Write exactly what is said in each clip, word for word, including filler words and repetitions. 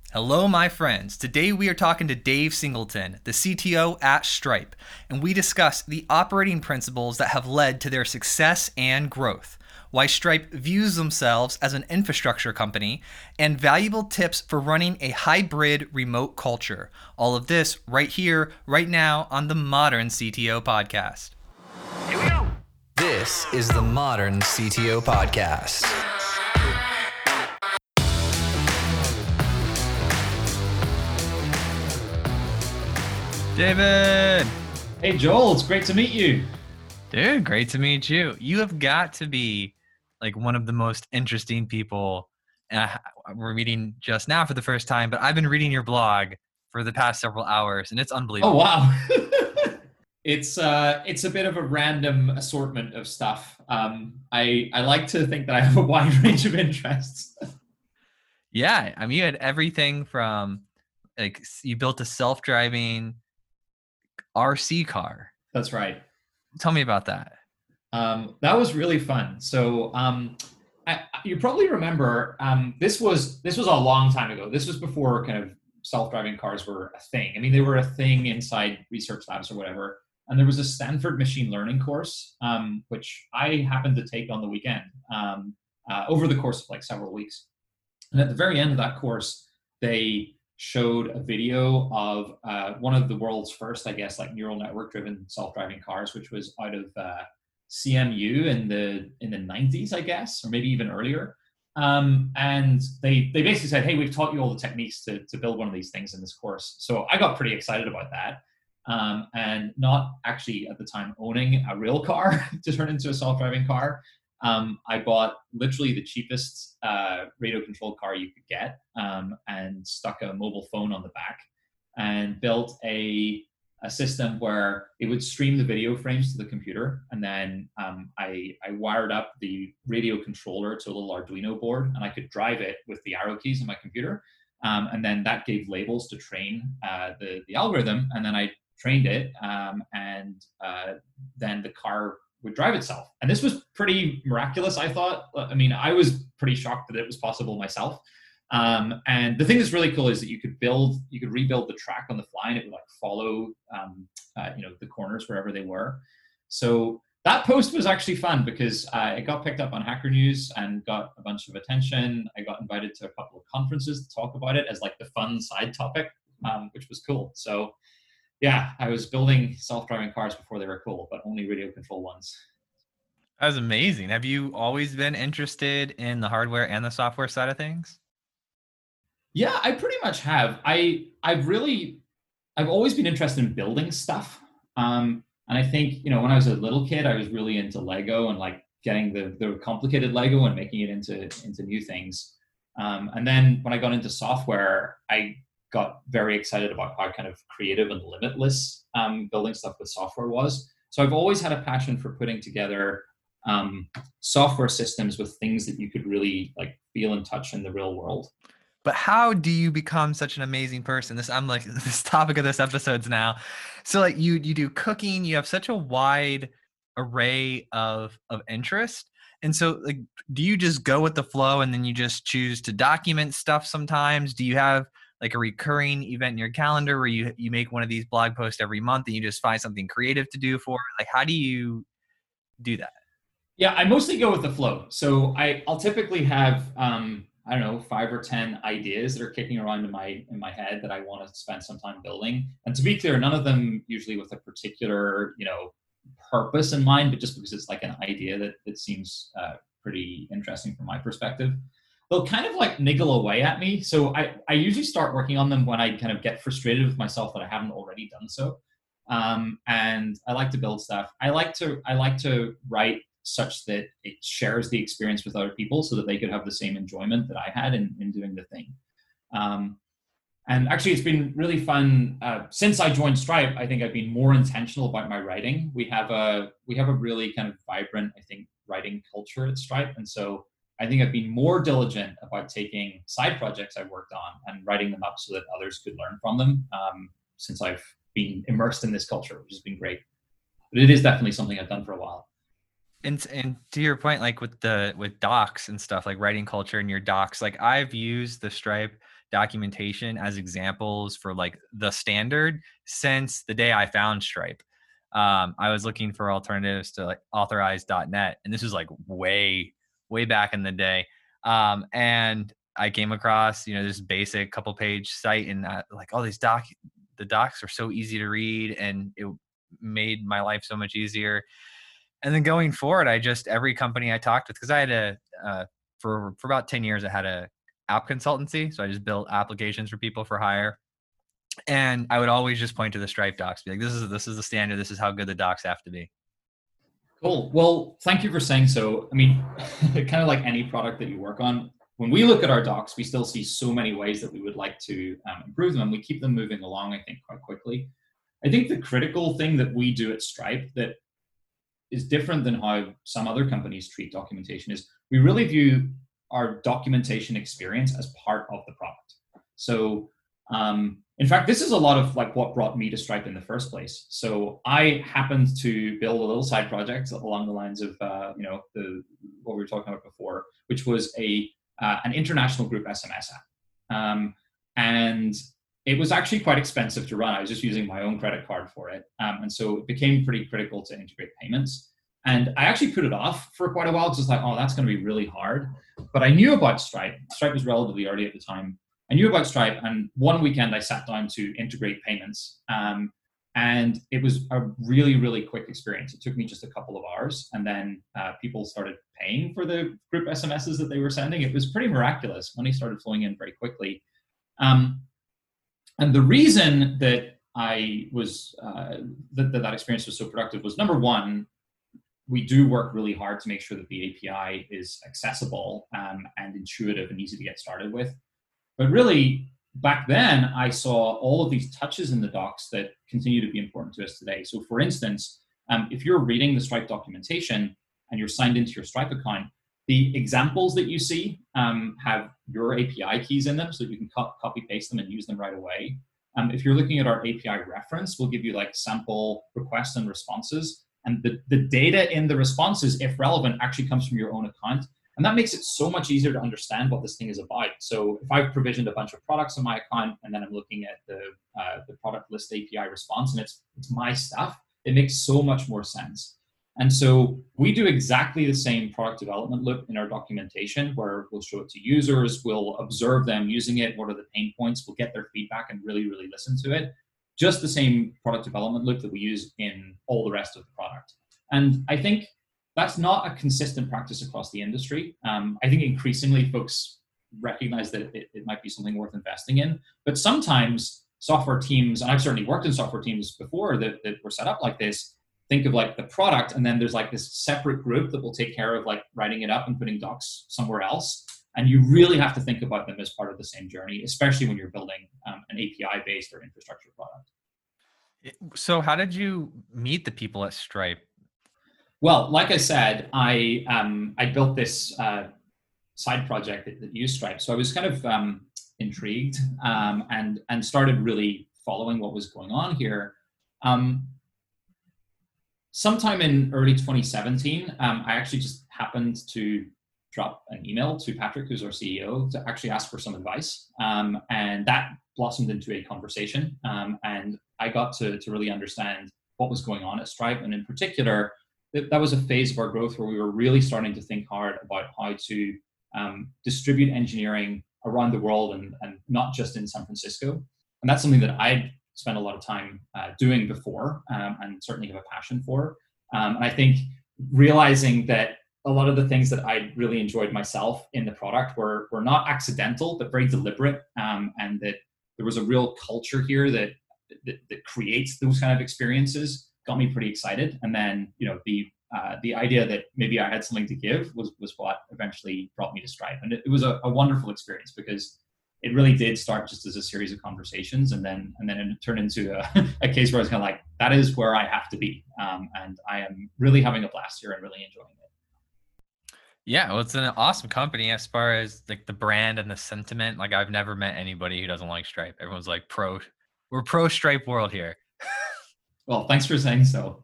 Hello, my friends. Today we are talking to Dave Singleton, the C T O at Stripe, and we discuss the operating principles that have led to their success and growth, why Stripe views themselves as an infrastructure company, and valuable tips for running a hybrid remote culture. All of this right here, right now on the Modern C T O Podcast. Here we go. This is the Modern C T O Podcast. David! Hey, Joel, it's great to meet you. Dude, great to meet you. You have got to be like one of the most interesting people. Uh, we're meeting just now for the first time, but I've been reading your blog for the past several hours, and it's unbelievable. Oh, wow. it's uh, it's a bit of a random assortment of stuff. Um, I, I like to think that I have a wide range of interests. Yeah, I mean, you had everything from, like, you built a self-driving R C car. That's right. Tell me about that. Um, that was really fun. So um, I, you probably remember um, this was this was a long time ago. This was before kind of self-driving cars were a thing. I mean, they were a thing inside research labs or whatever. And there was a Stanford machine learning course, um, which I happened to take on the weekend um, uh, over the course of like several weeks. And at the very end of that course, they showed a video of uh, one of the world's first, I guess, like neural network driven self-driving cars, which was out of uh, C M U in the in the nineties, I guess, or maybe even earlier. Um, and they they basically said, hey, we've taught you all the techniques to, to build one of these things in this course. So I got pretty excited about that. Um, and not actually at the time owning a real car to turn into a self-driving car. Um, I bought literally the cheapest uh, radio-controlled car you could get um, and stuck a mobile phone on the back and built a, a system where it would stream the video frames to the computer. And then um, I, I wired up the radio controller to a little Arduino board, and I could drive it with the arrow keys on my computer. Um, and then that gave labels to train uh, the, the algorithm. And then I trained it, um, and uh, then the car would drive itself. And this was pretty miraculous, I thought. I mean, I was pretty shocked that it was possible myself. Um, and the thing that's really cool is that you could build, you could rebuild the track on the fly, and it would like follow, um, uh, you know, the corners wherever they were. So that post was actually fun because uh, it got picked up on Hacker News and got a bunch of attention. I got invited to a couple of conferences to talk about it as like the fun side topic, um, which was cool. So yeah, I was building self-driving cars before they were cool, but only radio control ones. That was amazing. Have you always been interested in the hardware and the software side of things? Yeah, I pretty much have. I I've really I've always been interested in building stuff. Um, and I think, you know, when I was a little kid, I was really into Lego and like getting the the complicated Lego and making it into into new things. Um, and then when I got into software, I got very excited about how kind of creative and limitless um, building stuff with software was. So I've always had a passion for putting together um, software systems with things that you could really like feel and touch in the real world. But how do you become such an amazing person? This I'm like this topic of this episode's now. So like you you do cooking, you have such a wide array of of interest. And so like do you just go with the flow and then you just choose to document stuff sometimes? Do you have like a recurring event in your calendar where you you make one of these blog posts every month and you just find something creative to do for it? Like, how do you do that? Yeah, I mostly go with the flow. So I, I'll typically have, um, I don't know, five or ten ideas that are kicking around in my in my head that I want to spend some time building. And to be clear, none of them usually with a particular, you know, purpose in mind, but just because it's like an idea that, that seems uh, pretty interesting from my perspective. They'll kind of like niggle away at me. So I, I usually start working on them when I kind of get frustrated with myself that I haven't already done so. Um, and I like to build stuff. I like to I like to write such that it shares the experience with other people so that they could have the same enjoyment that I had in, in doing the thing. Um, and actually, it's been really fun. Uh, since I joined Stripe, I think I've been more intentional about my writing. We have a we have a really kind of vibrant, I think, writing culture at Stripe. And so I think I've been more diligent about taking side projects I've worked on and writing them up so that others could learn from them um, since I've been immersed in this culture, which has been great. But it is definitely something I've done for a while. And and to your point, like with the with docs and stuff, like writing culture in your docs, like I've used the Stripe documentation as examples for like the standard since the day I found Stripe. Um, I was looking for alternatives to like authorize dot net, and this was like way, way back in the day. Um, and I came across, you know, this basic couple page site, and uh, like all these doc, the docs are so easy to read, and it made my life so much easier. And then going forward, I just, every company I talked with, because I had a, uh, for, for about ten years, I had a app consultancy. So I just built applications for people for hire. And I would always just point to the Stripe docs, be like, this is, this is the standard. This is how good the docs have to be. Cool. Well, thank you for saying so. I mean, kind of like any product that you work on, when we look at our docs, we still see so many ways that we would like to um, improve them. We keep them moving along, I think, quite quickly. I think the critical thing that we do at Stripe that is different than how some other companies treat documentation is we really view our documentation experience as part of the product. So um, in fact, this is a lot of like what brought me to Stripe in the first place. So I happened to build a little side project along the lines of, uh, you know, the what we were talking about before, which was a uh, an international group S M S app. Um, and it was actually quite expensive to run. I was just using my own credit card for it. Um, and so it became pretty critical to integrate payments. And I actually put it off for quite a while. Just like, oh, that's going to be really hard. But I knew about Stripe. Stripe was relatively early at the time. I knew about Stripe. And one weekend I sat down to integrate payments. Um, and it was a really, really quick experience. It took me just a couple of hours. And then uh, people started paying for the group S M Ses that they were sending. It was pretty miraculous. Money started flowing in very quickly. Um, And the reason that I was, uh, that, that that experience was so productive was, number one, we do work really hard to make sure that the A P I is accessible um, and intuitive and easy to get started with. But really, back then, I saw all of these touches in the docs that continue to be important to us today. So for instance, um, if you're reading the Stripe documentation and you're signed into your Stripe account, the examples that you see um, have your A P I keys in them so that you can co- copy paste them and use them right away. Um, if you're looking at our A P I reference, we'll give you like sample requests and responses. And the, the data in the responses, if relevant, actually comes from your own account. And that makes it so much easier to understand what this thing is about. So if I've provisioned a bunch of products on my account and then I'm looking at the, uh, the product list A P I response and it's, it's my stuff, it makes so much more sense. And so we do exactly the same product development loop in our documentation where we'll show it to users, we'll observe them using it, what are the pain points, we'll get their feedback and really, really listen to it. Just the same product development loop that we use in all the rest of the product. And I think that's not a consistent practice across the industry. Um, I think increasingly folks recognize that it, it might be something worth investing in, but sometimes software teams, and I've certainly worked in software teams before that, that were set up like this, think of like the product, and then there's like this separate group that will take care of like writing it up and putting docs somewhere else. And you really have to think about them as part of the same journey, especially when you're building um, an A P I-based or infrastructure product. So how did you meet the people at Stripe? Well, like I said, I um, I built this uh, side project that, that used Stripe. So I was kind of um, intrigued um, and, and started really following what was going on here. Um, Sometime in early twenty seventeen, um, I actually just happened to drop an email to Patrick, who's our C E O, to actually ask for some advice. Um, and that blossomed into a conversation. Um, and I got to, to really understand what was going on at Stripe. And in particular, th- that was a phase of our growth where we were really starting to think hard about how to um, distribute engineering around the world and, and not just in San Francisco. And that's something that I'd spent a lot of time uh, doing before um, and certainly have a passion for. Um, and I think realizing that a lot of the things that I really enjoyed myself in the product were, were not accidental, but very deliberate. Um, and that there was a real culture here that, that, that creates those kind of experiences got me pretty excited. And then, you know, the uh, the idea that maybe I had something to give was, was what eventually brought me to Stripe. And it, it was a, a wonderful experience because it really did start just as a series of conversations, and then and then it turned into a, a case where I was kind of like, that is where I have to be, um, and I am really having a blast here and really enjoying it. Yeah, well, it's an awesome company as far as like the brand and the sentiment. Like I've never met anybody who doesn't like Stripe. Everyone's like pro, we're pro Stripe world here. Well, thanks for saying so.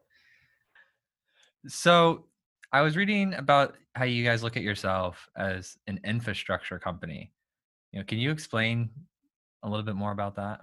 So I was reading about how you guys look at yourself as an infrastructure company. You know, can you explain a little bit more about that?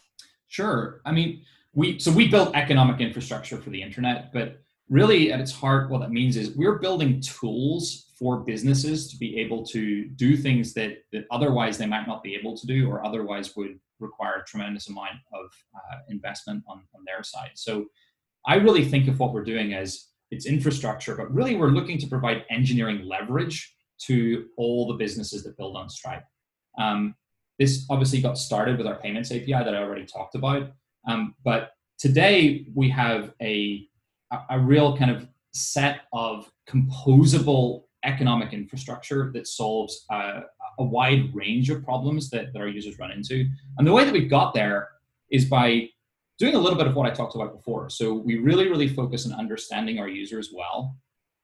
Sure. I mean, we so we built economic infrastructure for the internet, but really at its heart, what that means is we're building tools for businesses to be able to do things that, that otherwise they might not be able to do, or otherwise would require a tremendous amount of uh, investment on, on their side. So I really think of what we're doing as it's infrastructure, but really we're looking to provide engineering leverage to all the businesses that build on Stripe. Um, this obviously got started with our payments A P I that I already talked about. Um, but today we have a, a real kind of set of composable economic infrastructure that solves uh, a wide range of problems that, that our users run into. And the way that we got there is by doing a little bit of what I talked about before. So we really, really focus on understanding our users well,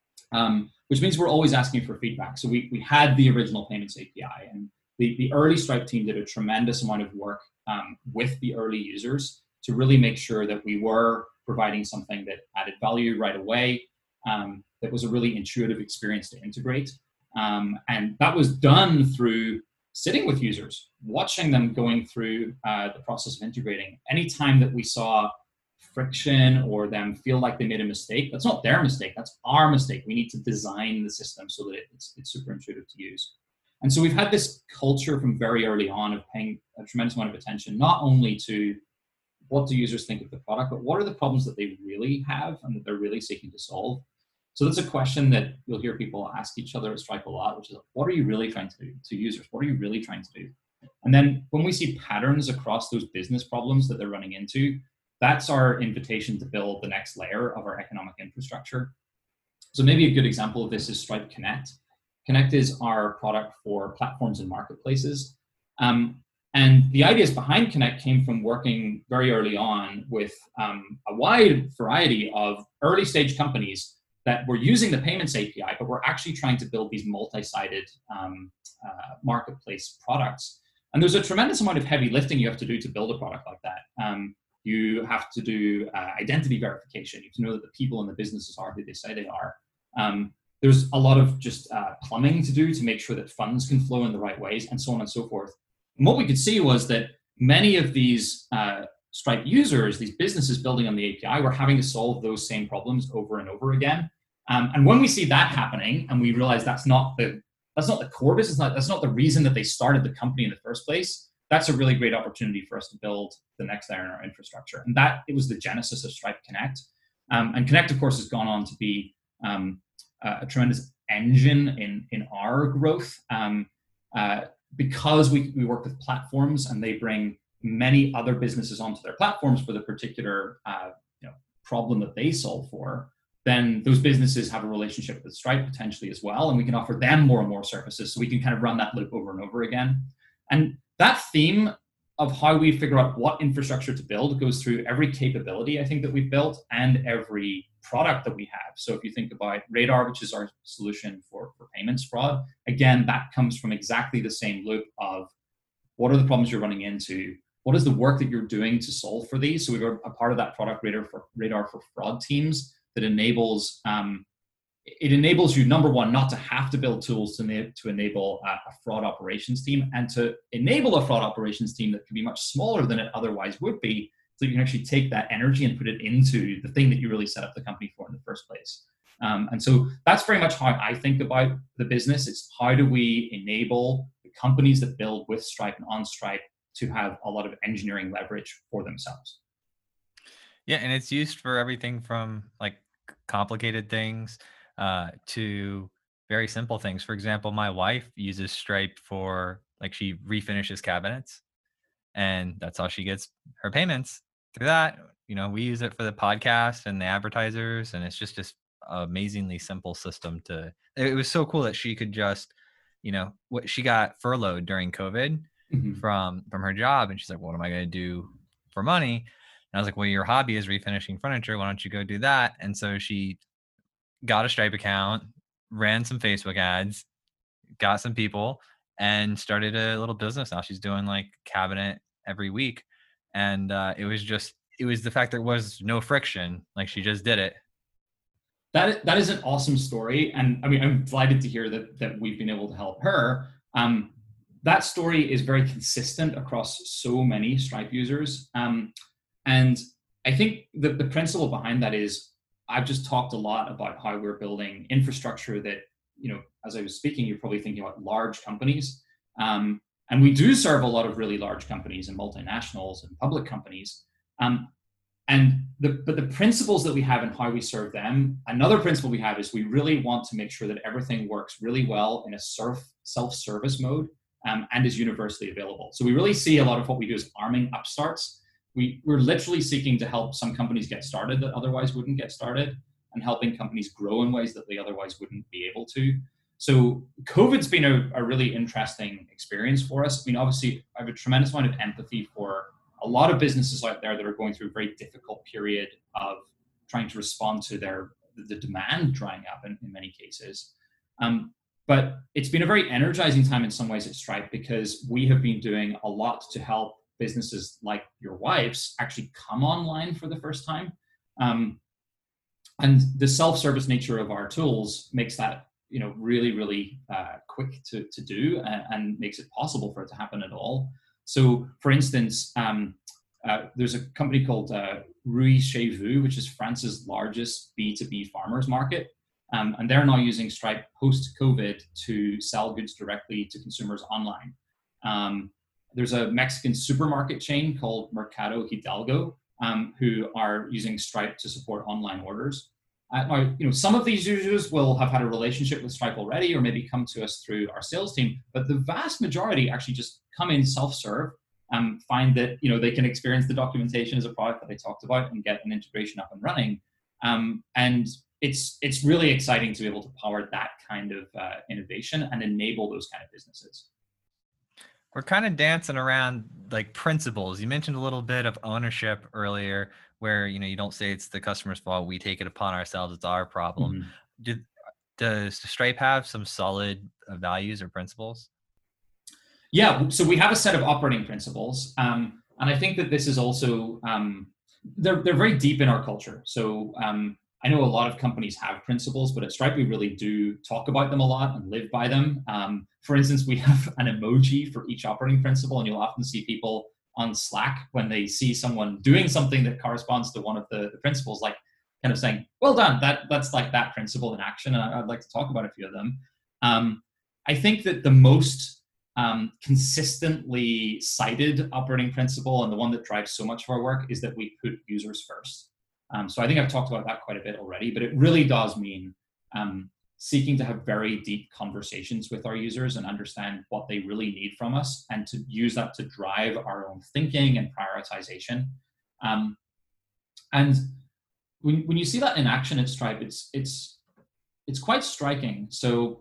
um, which means we're always asking for feedback. So we, we had the original payments A P I, and the, the early Stripe team did a tremendous amount of work um, with the early users to really make sure that we were providing something that added value right away, um, that was a really intuitive experience to integrate. Um, and that was done through sitting with users, watching them going through uh, the process of integrating. Anytime that we saw friction or them feel like they made a mistake, that's not their mistake, that's our mistake. We need to design the system so that it's, it's super intuitive to use. And so we've had this culture from very early on of paying a tremendous amount of attention, not only to what do users think of the product, but what are the problems that they really have and that they're really seeking to solve. So that's a question that you'll hear people ask each other at Stripe a lot, which is, what are you really trying to do to users? What are you really trying to do? And then when we see patterns across those business problems that they're running into, that's our invitation to build the next layer of our economic infrastructure. So maybe a good example of this is Stripe Connect. Connect is our product for platforms and marketplaces. Um, and the ideas behind Connect came from working very early on with um, a wide variety of early stage companies that were using the payments A P I, but we're actually trying to build these multi-sided um, uh, marketplace products. And there's a tremendous amount of heavy lifting you have to do to build a product like that. Um, you have to do uh, identity verification. You have to know that the people in the businesses are who they say they are. Um, there's a lot of just uh, plumbing to do to make sure that funds can flow in the right ways, and so on and so forth. And what we could see was that many of these uh, Stripe users, these businesses building on the A P I, were having to solve those same problems over and over again. Um, and when we see that happening, and we realize that's not the that's not the core business, not, that's not the reason that they started the company in the first place, that's a really great opportunity for us to build the next layer in our infrastructure. And that it was the genesis of Stripe Connect. Um, and Connect, of course, has gone on to be um, a tremendous engine in in our growth um, uh, because we we work with platforms and they bring many other businesses onto their platforms for the particular uh, you know, problem that they solve for. Then those businesses have a relationship with Stripe potentially as well, and we can offer them more and more services, so we can kind of run that loop over and over again. And that theme of how we figure out what infrastructure to build goes through every capability, I think, that we've built and every product that we have. So if you think about Radar, which is our solution for, for payments fraud, again, that comes from exactly the same loop of what are the problems you're running into? What is the work that you're doing to solve for these? So we've got a part of that product, Radar for, Radar for fraud teams, that enables um, it enables you, number one, not to have to build tools to, na- to enable a, a fraud operations team, and to enable a fraud operations team that can be much smaller than it otherwise would be, so you can actually take that energy and put it into the thing that you really set up the company for in the first place. Um, and so that's very much how I think about the business. It's how do we enable the companies that build with Stripe and on Stripe to have a lot of engineering leverage for themselves. Yeah, and it's used for everything from like complicated things uh, to very simple things. For example, my wife uses Stripe for, like, she refinishes cabinets, and that's how she gets her payments through that. You know, we use it for the podcast and the advertisers, and it's just this amazingly simple system to, it was so cool that she could just, you know, what she got furloughed during COVID mm-hmm. from, from her job. And she's like, what am I going to do for money? And I was like, well, your hobby is refinishing furniture. Why don't you go do that? And so she got a Stripe account, ran some Facebook ads, got some people, and started a little business. Now she's doing like cabinet every week. And uh, it was just, it was the fact there was no friction. Like, she just did it. That, that is an awesome story. And I mean, I'm delighted to hear that, that we've been able to help her. Um, that story is very consistent across so many Stripe users. Um, and I think the, the principle behind that is I've just talked a lot about how we're building infrastructure that, you know, as I was speaking, you're probably thinking about large companies. Um, and we do serve a lot of really large companies and multinationals and public companies. Um, and the, but the principles that we have and how we serve them, another principle we have is we really want to make sure that everything works really well in a surf, self-service mode um, and is universally available. So we really see a lot of what we do is arming upstarts. We, we're literally seeking to help some companies get started that otherwise wouldn't get started, and helping companies grow in ways that they otherwise wouldn't be able to. So COVID's been a, a really interesting experience for us. I mean, obviously, I have a tremendous amount of empathy for a lot of businesses out there that are going through a very difficult period of trying to respond to their the demand drying up in, in many cases. Um, but it's been a very energizing time in some ways at Stripe, because we have been doing a lot to help businesses like your wife's actually come online for the first time. Um, and the self-service nature of our tools makes that, you know, really, really uh, quick to, to do and, and makes it possible for it to happen at all. So for instance, um, uh, there's a company called uh, Rui Chez Vous, which is France's largest B two B farmers market. Um, and they're now using Stripe post-COVID to sell goods directly to consumers online. Um, There's a Mexican supermarket chain called Mercado Hidalgo, um, who are using Stripe to support online orders. Uh, now, you know, some of these users will have had a relationship with Stripe already, or maybe come to us through our sales team, but the vast majority actually just come in self-serve, um, find that, you know, they can experience the documentation as a product that I talked about and get an integration up and running. Um, and it's, it's really exciting to be able to power that kind of uh, innovation and enable those kind of businesses. We're kind of dancing around like principles. You mentioned a little bit of ownership earlier, where, you know, you don't say it's the customer's fault. We take it upon ourselves. It's our problem. Mm-hmm. Did, does Stripe have some solid values or principles? Yeah. So we have a set of operating principles. Um, and I think that this is also, um, they're, they're very deep in our culture. So um, I know a lot of companies have principles, but at Stripe, we really do talk about them a lot and live by them. Um, for instance, we have an emoji for each operating principle, and you'll often see people on Slack when they see someone doing something that corresponds to one of the, the principles, like kind of saying, well done, that, that's like that principle in action. And I'd like to talk about a few of them. Um, I think that the most um, consistently cited operating principle, and the one that drives so much of our work, is that we put users first. Um, so I think I've talked about that quite a bit already, but it really does mean um, seeking to have very deep conversations with our users and understand what they really need from us, and to use that to drive our own thinking and prioritization. Um, and when, when you see that in action at Stripe, it's, it's, it's quite striking. So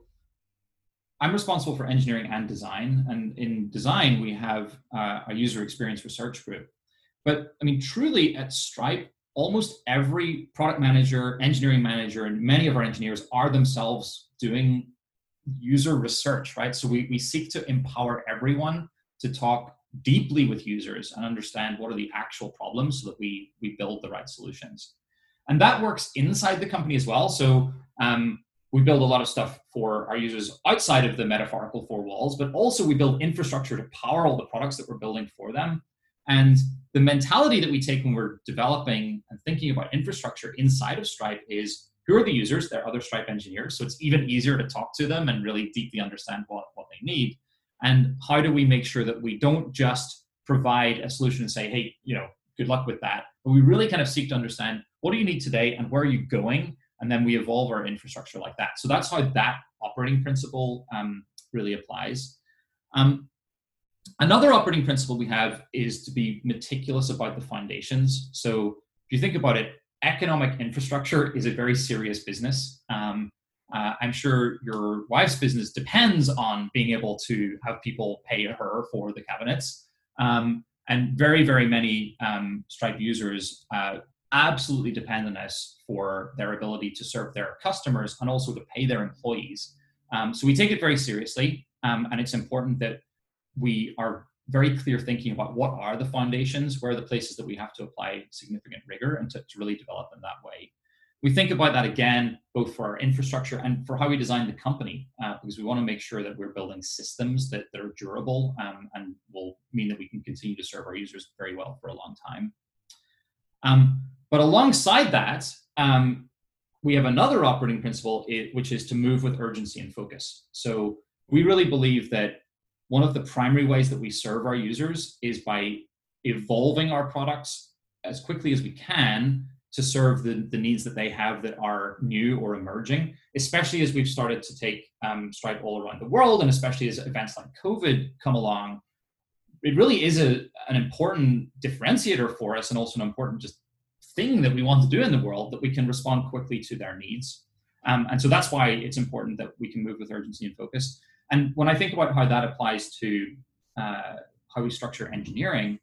I'm responsible for engineering and design. And in design, we have uh, a user experience research group. But I mean, truly at Stripe, almost every product manager, engineering manager, and many of our engineers are themselves doing user research, right? So we, we seek to empower everyone to talk deeply with users and understand what are the actual problems, so that we, we build the right solutions. And that works inside the company as well. So um, we build a lot of stuff for our users outside of the metaphorical four walls, but also we build infrastructure to power all the products that we're building for them. And the mentality that we take when we're developing and thinking about infrastructure inside of Stripe is, who are the users? They're other Stripe engineers. So it's even easier to talk to them and really deeply understand what, what they need. And how do we make sure that we don't just provide a solution and say, hey, you know, good luck with that. But we really kind of seek to understand, what do you need today and where are you going? And then we evolve our infrastructure like that. So that's how that operating principle um, really applies. Um, Another operating principle we have is to be meticulous about the foundations. So if you think about it, economic infrastructure is a very serious business. Um, uh, I'm sure your wife's business depends on being able to have people pay her for the cabinets. Um, and very, very many um, Stripe users uh, absolutely depend on us for their ability to serve their customers and also to pay their employees. Um, so we take it very seriously, um, and it's important that we are very clear thinking about what are the foundations, where are the places that we have to apply significant rigor, and to, to really develop them that way. we think about that again, both for our infrastructure and for how we design the company, uh, because we want to make sure that we're building systems that, that are durable um, and will mean that we can continue to serve our users very well for a long time. Um, but alongside that, um, we have another operating principle, which is to move with urgency and focus. So we really believe that one of the primary ways that we serve our users is by evolving our products as quickly as we can to serve the, the needs that they have that are new or emerging, especially as we've started to take um, Stripe all around the world, and especially as events like COVID come along. It really is a, an important differentiator for us, and also an important just thing that we want to do in the world, that we can respond quickly to their needs. Um, and so that's why it's important that we can move with urgency and focus. And when I think about how that applies to uh, how we structure engineering,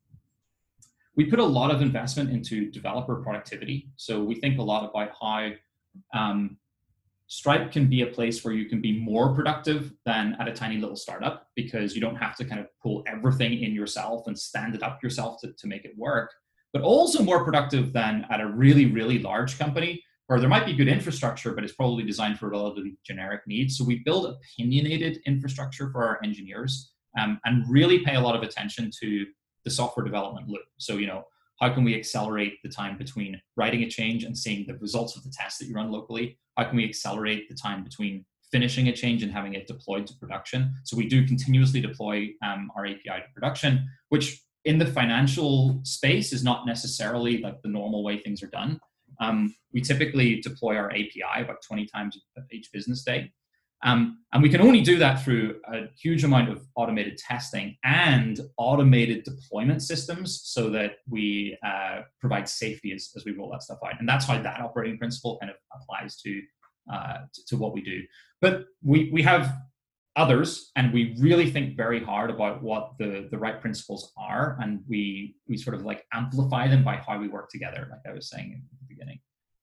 we put a lot of investment into developer productivity. So we think a lot about how um, Stripe can be a place where you can be more productive than at a tiny little startup, because you don't have to kind of pull everything in yourself and stand it up yourself to, to make it work, but also more productive than at a really, really large company where there might be good infrastructure, but it's probably designed for relatively generic needs. So we build opinionated infrastructure for our engineers um, and really pay a lot of attention to the software development loop. So, you know, how can we accelerate the time between writing a change and seeing the results of the test that you run locally? How can we accelerate the time between finishing a change and having it deployed to production? So we do continuously deploy um, our A P I to production, which in the financial space is not necessarily like the normal way things are done. Um, we typically deploy our A P I about twenty times each business day. Um, and we can only do that through a huge amount of automated testing and automated deployment systems, so that we uh, provide safety as, as we roll that stuff out. And that's how that operating principle kind of applies to, uh, to, to what we do. But we, we have others, and we really think very hard about what the, the right principles are. And we, we sort of like amplify them by how we work together, like I was saying in the beginning.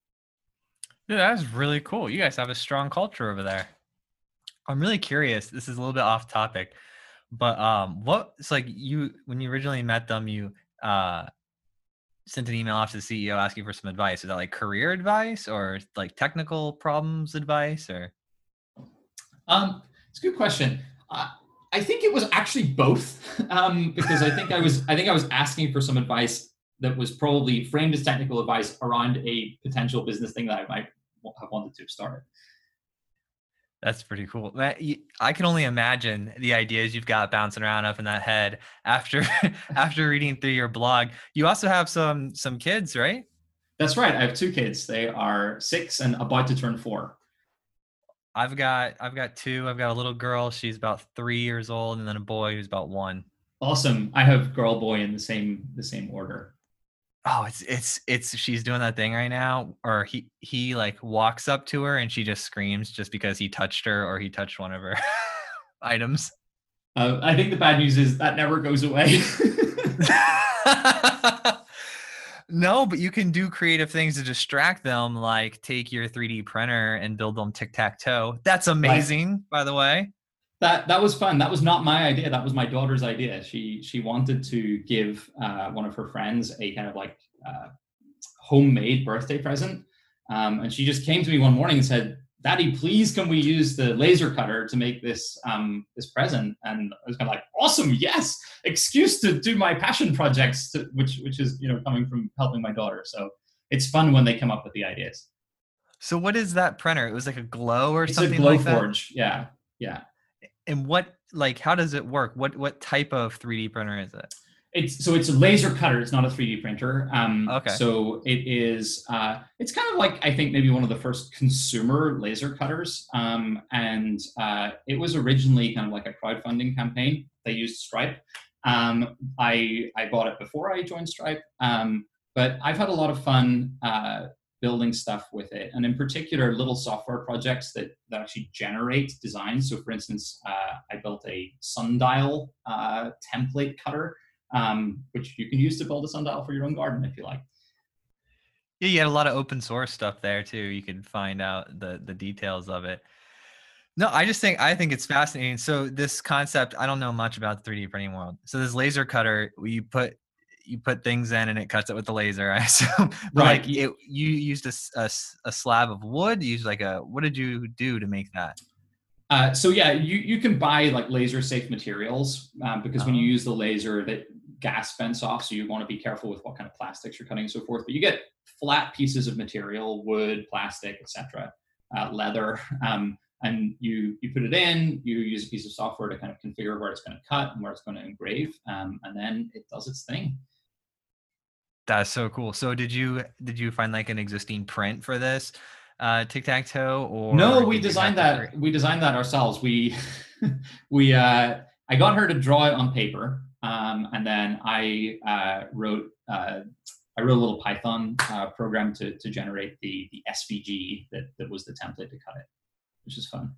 Dude, that's really cool. You guys have a strong culture over there. I'm really curious. This is a little bit off topic, but um, what it's like you when you originally met them, you uh, sent an email off to the C E O asking for some advice. Is that like career advice or like technical problems advice, or? Um, it's a good question. Uh, I think it was actually both, um, because I think I was I think I was asking for some advice that was probably framed as technical advice around a potential business thing that I might have wanted to start. That's pretty cool. I can only imagine the ideas you've got bouncing around up in that head after after reading through your blog. You also have some some kids, right? That's right. I have two kids. They are six and about to turn four. I've got I've got two. I've got a little girl. She's about three years old, and then a boy who's about one. Awesome. I have girl boy in the same the same order. Oh, it's it's it's she's doing that thing right now, or he he like walks up to her and she just screams just because he touched her or he touched one of her items. Uh, I think the bad news is that never goes away. No, but you can do creative things to distract them, like take your three D printer and build them tic-tac-toe. That's amazing, right. By the way. That that was fun. That was not my idea. That was my daughter's idea. She she wanted to give uh, one of her friends a kind of like uh, homemade birthday present, um, and she just came to me one morning and said, "Daddy, please can we use the laser cutter to make this um, this present?" And I was kind of like, "Awesome, yes! Excuse to do my passion projects, to, which which is you know coming from helping my daughter." So it's fun when they come up with the ideas. So what is that printer? It was like a Glow or it's something a Glow like that? Forge. Yeah, yeah. And what, like, how does it work? What what type of three D printer is it? It's so it's a laser cutter. It's not a three D printer. Um, okay. So it is. Uh, it's kind of like I think maybe one of the first consumer laser cutters. Um, and uh, it was originally kind of like a crowdfunding campaign. They used Stripe. Um, I I bought it before I joined Stripe. Um, but I've had a lot of fun uh, building stuff with it, and in particular, little software projects that, that actually generate designs. So, for instance, uh, I built a sundial uh, template cutter, um, which you can use to build a sundial for your own garden if you like. Yeah, you had a lot of open source stuff there too. You could find out the the details of it. No, I just think I think it's fascinating. So this concept, I don't know much about the three D printing world. So this laser cutter, you put you put things in and it cuts it with the laser, I assume. But Right. like it, you used a, s- a s- a slab of wood. You used like a, what did you do to make that? Uh, so yeah, you, you can buy like laser safe materials um, because when you Oh. use the laser, that gas vents off. So you want to be careful with what kind of plastics you're cutting and so forth. But you get flat pieces of material, wood, plastic, et cetera, uh, leather, um, and you you put it in. You use a piece of software to kind of configure where it's going to cut and where it's going to engrave, um, and then it does its thing. That's so cool. So did you did you find like an existing print for this uh, tic-tac-toe, or No, we did you have designed to that. create? We designed that ourselves. We we uh, I got her to draw it on paper, um, and then I uh, wrote uh, I wrote a little Python uh, program to to generate the the S V G that that was the template to cut it, which is fun.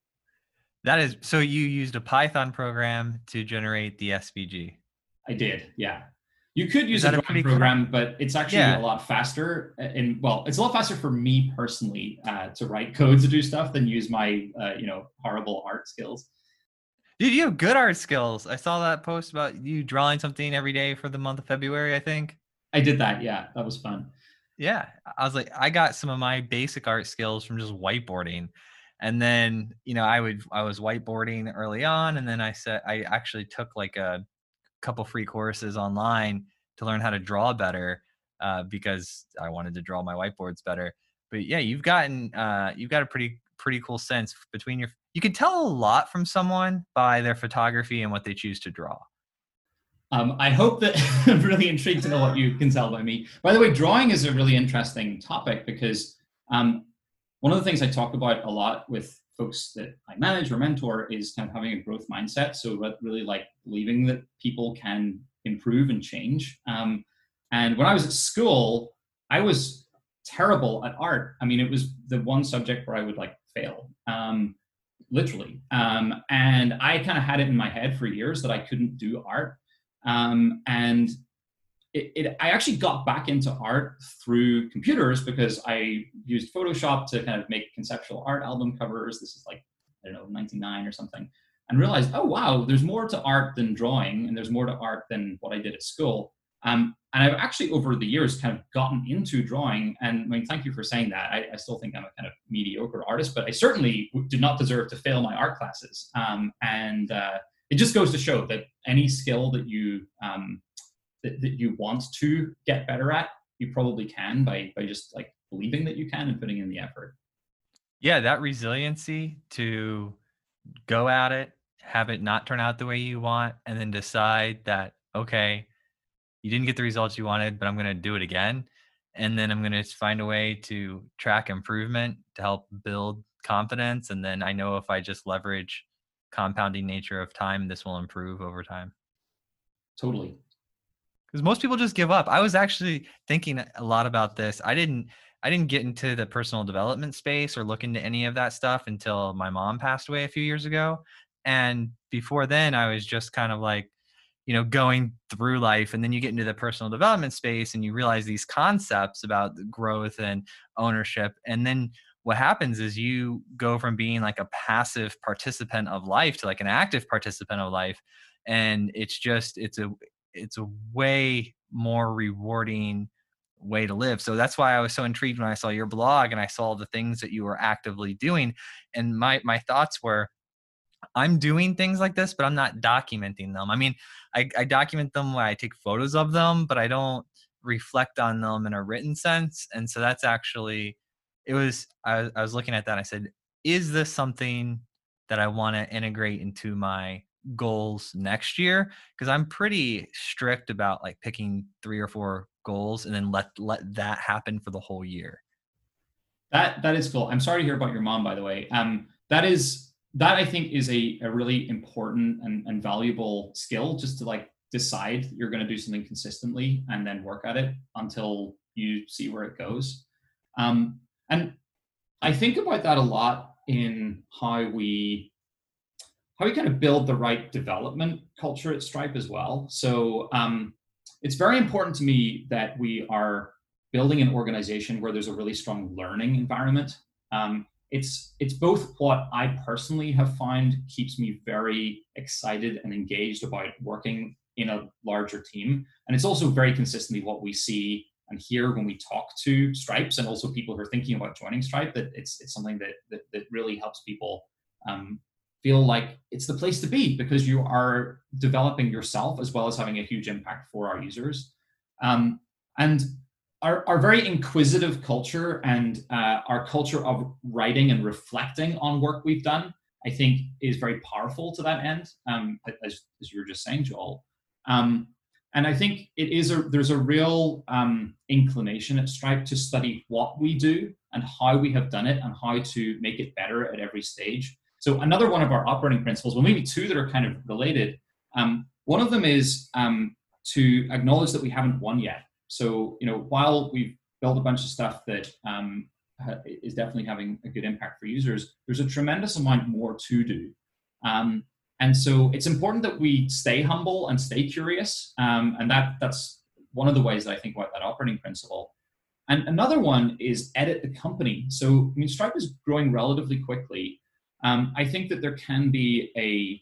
That is, so you used a Python program to generate the S V G. I did, yeah. You could use Is a that a drawing pretty cool? program, but it's actually Yeah. a lot faster. And well, it's a lot faster for me personally uh, to write code to do stuff than use my uh, you know horrible art skills. Dude, you have good art skills. I saw that post about you drawing something every day for the month of February, I think. I did that, yeah. That was fun. Yeah. I was like, I got some of my basic art skills from just whiteboarding. And then, you know, I would, I was whiteboarding early on. And then I said, I actually took like a couple free courses online to learn how to draw better uh, because I wanted to draw my whiteboards better. But yeah, you've gotten, uh, you've got a pretty, pretty cool sense between your, you can tell a lot from someone by their photography and what they choose to draw. Um, I hope that I'm really intrigued to know what you can tell by me. By the way, drawing is a really interesting topic because um, one of the things I talk about a lot with folks that I manage or mentor is kind of having a growth mindset. So really like believing that people can improve and change. Um, and when I was at school, I was terrible at art. I mean, it was the one subject where I would like fail. Um, literally. Um, and I kind of had it in my head for years that I couldn't do art. Um, and it, it, I actually got back into art through computers because I used Photoshop to kind of make conceptual art album covers. This is like, I don't know, ninety-nine or something, and realized, oh, wow, there's more to art than drawing, and there's more to art than what I did at school. Um, and I've actually, over the years, kind of gotten into drawing. And I mean, thank you for saying that. I, I still think I'm a kind of mediocre artist, but I certainly did not deserve to fail my art classes. Um, and uh, it just goes to show that any skill that you um, that, that you want to get better at, you probably can by by just like believing that you can and putting in the effort. Yeah, that resiliency to go at it, have it not turn out the way you want, and then decide that, okay, you didn't get the results you wanted, but I'm going to do it again. And then I'm going to find a way to track improvement to help build confidence. And then I know if I just leverage compounding nature of time, this will improve over time. Totally. Because most people just give up. I was actually thinking a lot about this. I didn't I didn't get into the personal development space or look into any of that stuff until my mom passed away a few years ago. And before then, I was just kind of like, you know, going through life. And then you get into the personal development space and you realize these concepts about growth and ownership. And then what happens is you go from being like a passive participant of life to like an active participant of life. And it's just, it's a, it's a way more rewarding way to live. So that's why I was so intrigued when I saw your blog and I saw the things that you were actively doing. And my, my thoughts were, I'm doing things like this, but I'm not documenting them. I mean, I, I document them when I take photos of them, but I don't reflect on them in a written sense. And so that's actually, it was, I, I was looking at that and I said, is this something that I want to integrate into my goals next year? Because I'm pretty strict about like picking three or four goals and then let, let that happen for the whole year. That, that is cool. I'm sorry to hear about your mom, by the way. Um, that is, that I think is a, a really important and, and valuable skill, just to like decide you're going to do something consistently and then work at it until you see where it goes. Um, and I think about that a lot in how we how we kind of build the right development culture at Stripe as well. So um, it's very important to me that we are building an organization where there's a really strong learning environment. Um, it's it's both what I personally have found keeps me very excited and engaged about working in a larger team. And it's also very consistently what we see and hear when we talk to Stripes and also people who are thinking about joining Stripe, that it's it's something that that, that really helps people um, feel like it's the place to be, because you are developing yourself as well as having a huge impact for our users. Um, and our, our very inquisitive culture and uh, our culture of writing and reflecting on work we've done, I think, is very powerful to that end, um, as, as you were just saying, Joel. Um, and I think it is a, there's a real um, inclination at Stripe to study what we do and how we have done it and how to make it better at every stage. So another one of our operating principles, well, maybe two that are kind of related. Um, one of them is um, to acknowledge that we haven't won yet. So, you know, while we've built a bunch of stuff that um, is definitely having a good impact for users, there's a tremendous amount more to do. Um, and so it's important that we stay humble and stay curious. Um, and that that's one of the ways that I think about that operating principle. And another one is edit the company. So, I mean, Stripe is growing relatively quickly. Um, I think that there can be a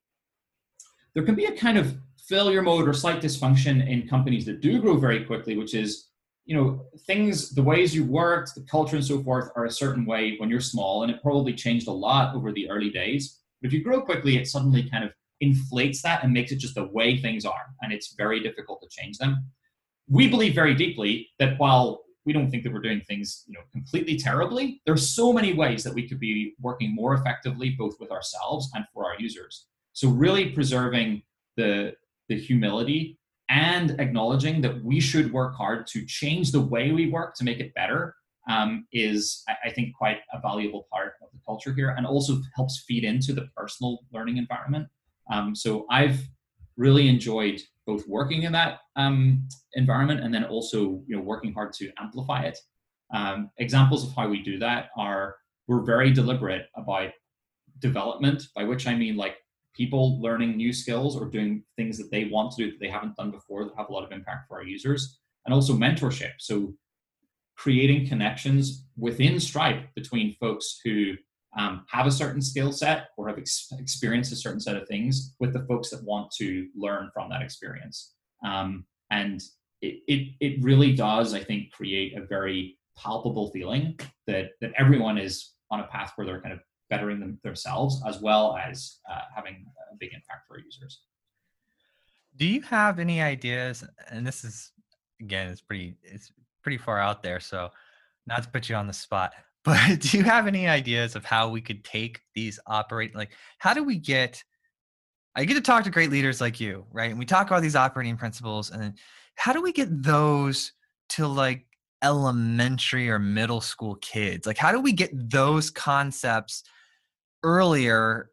there can be a kind of failure mode or slight dysfunction in companies that do grow very quickly, which is, you know, things, the ways you worked, the culture and so forth are a certain way when you're small, and it probably changed a lot over the early days. But if you grow quickly, it suddenly kind of inflates that and makes it just the way things are, and it's very difficult to change them. We believe very deeply that while we don't think that we're doing things, you know, completely terribly, there's so many ways that we could be working more effectively, both with ourselves and for our users. So really preserving the the humility and acknowledging that we should work hard to change the way we work to make it better um, is, I think, quite a valuable part of the culture here, and also helps feed into the personal learning environment. Um, so I've really enjoyed both working in that um, environment and then also, you know, working hard to amplify it. Um, examples of how we do that are, we're very deliberate about development, by which I mean like people learning new skills or doing things that they want to do that they haven't done before that have a lot of impact for our users, and also mentorship. So creating connections within Stripe between folks who um, have a certain skill set or have ex- experienced a certain set of things with the folks that want to learn from that experience. Um, and it, it, it really does, I think, create a very palpable feeling that, that everyone is on a path where they're kind of bettering them themselves, as well as uh, having a big impact for our users. Do you have any ideas? And this is, again, it's pretty, it's pretty far out there, so not to put you on the spot, but do you have any ideas of how we could take these operate, like, how do we get, I get to talk to great leaders like you, right? And we talk about these operating principles, and then how do we get those to like elementary or middle school kids? Like, how do we get those concepts earlier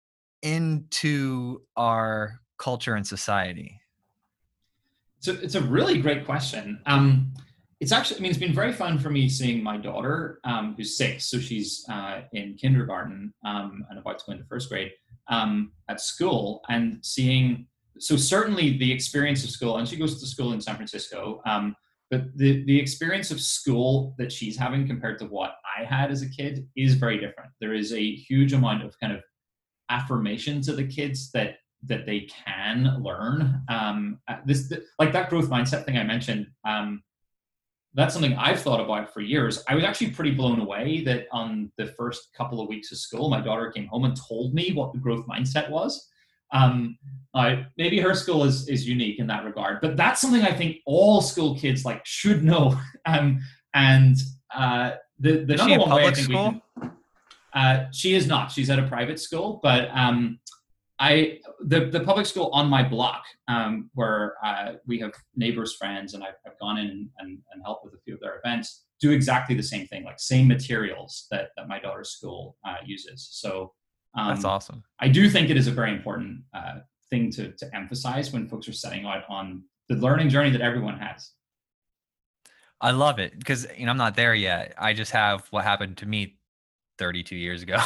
into our culture and society? So it's a really great question. Um, it's actually, I mean, it's been very fun for me seeing my daughter, um, who's six, so she's uh, in kindergarten um, and about to go into first grade um, at school, and seeing, so certainly the experience of school, and she goes to school in San Francisco, um, but the, the experience of school that she's having compared to what I had as a kid is very different. There is a huge amount of kind of affirmation to the kids that that they can learn. Um, this, like that growth mindset thing I mentioned, um, that's something I've thought about for years. I was actually pretty blown away that on the first couple of weeks of school, my daughter came home and told me what the growth mindset was. Um, uh, maybe her school is, is unique in that regard, but that's something I think all school kids like should know. Um, and uh, the, the is number she one in way I public think school? we can, uh, she is not, she's at a private school, but um, I, the, the public school on my block, um, where uh, we have neighbors, friends, and I've, I've gone in and, and helped with a few of their events, do exactly the same thing, like same materials that, that my daughter's school uh, uses. So um, that's awesome. I do think it is a very important uh, thing to, to emphasize when folks are setting out on the learning journey that everyone has. I love it because, you know, I'm not there yet. I just have what happened to me thirty-two years ago.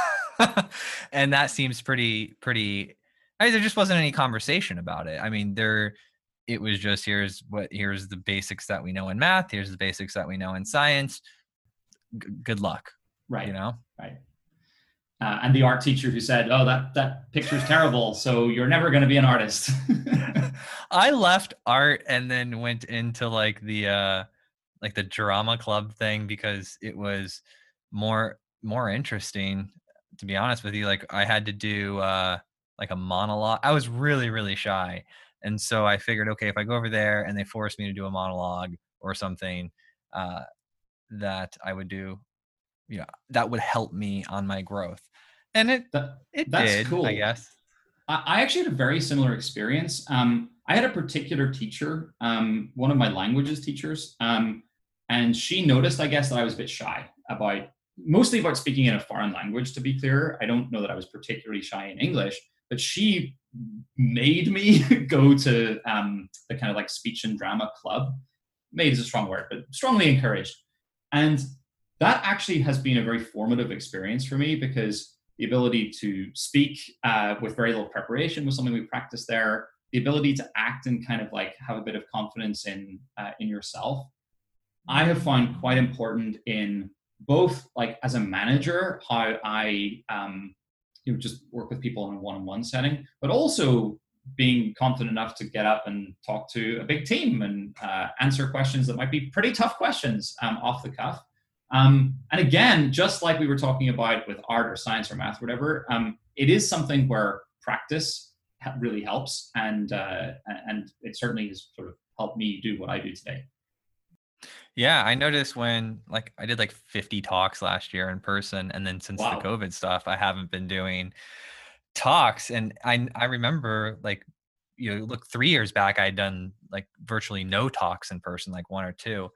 And that seems pretty, pretty, I mean, there just wasn't any conversation about it. I mean, there, it was just, here's what, here's the basics that we know in math. Here's the basics that we know in science. G- good luck. Right. You know? Right. Uh, and the art teacher who said, oh, that, that picture's terrible, so you're never going to be an artist. I left art and then went into like the uh like the drama club thing because it was more more interesting, to be honest with you. Like I had to do uh like a monologue. I was really really shy, and so I figured, okay, if I go over there and they force me to do a monologue or something, uh that I would do, you know, that would help me on my growth. And it That, it that's did, I cool. guess. I, I actually had a very similar experience. Um, I had a particular teacher, um, one of my languages teachers, um, and she noticed, I guess, that I was a bit shy about, mostly about speaking in a foreign language, to be clear. I don't know that I was particularly shy in English, but she made me go to um, the kind of like speech and drama club. Made is a strong word, but strongly encouraged. And that actually has been a very formative experience for me, because the ability to speak uh, with very little preparation was something we practiced there. The ability to act and kind of like have a bit of confidence in uh, in yourself, I have found quite important in both like as a manager, how I um, you know just work with people in a one-on-one setting, but also being confident enough to get up and talk to a big team and uh, answer questions that might be pretty tough questions um, off the cuff. Um, and again, just like we were talking about with art or science or math, or whatever, um, it is something where practice really helps, and uh, and it certainly has sort of helped me do what I do today. Yeah, I noticed when like I did like fifty talks last year in person, and then since the Wow. COVID stuff, I haven't been doing talks. And I I remember like, you know, look, three years back, I'd done like virtually no talks in person, like one or two.